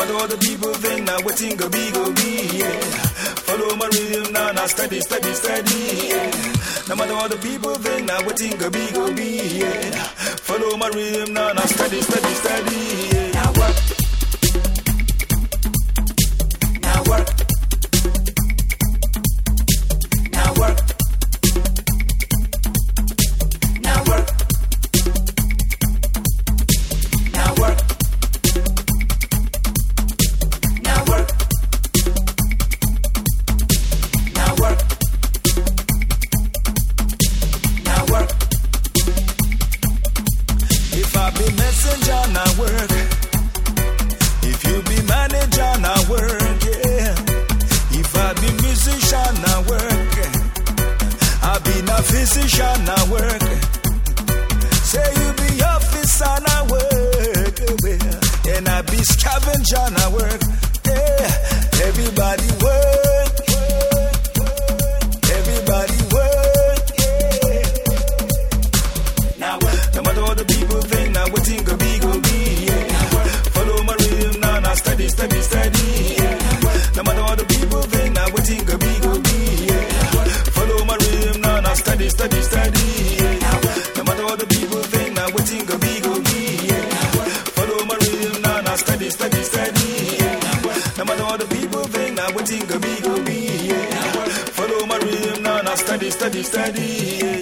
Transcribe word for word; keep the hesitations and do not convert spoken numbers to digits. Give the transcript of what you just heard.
matter what the people think, now what think go be, go be, yeah. Follow my rhythm now, now steady, steady, steady, yeah. No matter what the people think, now what think go be, go be, yeah. Follow my rhythm now, now steady, steady, steady, yeah. Now work. Now work. Now work. Now work. Now work. Now work. Now work. Now work. If I be messenger, now work. If you be manager, now work, yeah. If I be musician, now work. I be no physician, now work. Say you be officer, now work, yeah. And I be scavenger, now work, yeah. Everybody work, everybody work, yeah. Now work. No matter what the people think, now what think go be, go be, yeah. Follow my rhythm now, now steady, steady, steady, yeah. No matter what the people think, now what think go be, go be, yeah. Follow my rhythm now, now steady, steady, steady, yeah. No matter what the people think, now what think go be, go be, yeah. Follow my rhythm now, now steady, steady, steady, yeah. No matter what the people think, now what think go be, go be, yeah. Follow my rhythm now, now steady, steady, steady, yeah.